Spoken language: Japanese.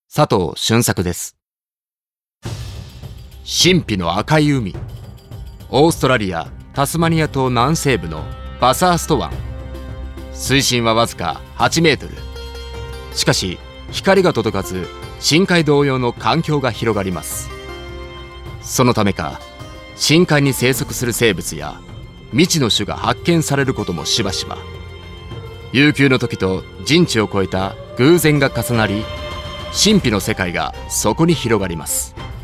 佐藤俊作です。神秘の赤い海。オーストラリアタスマニア島南西部のバサースト湾。水深はわずか8メートル。しかし光が届かず、深海同様の環境が広がります。そのためか、深海に生息する生物や未知の種が発見されることもしばしば。悠久の時と人知を超えた偶然が重なり、神秘の世界がそこに広がります。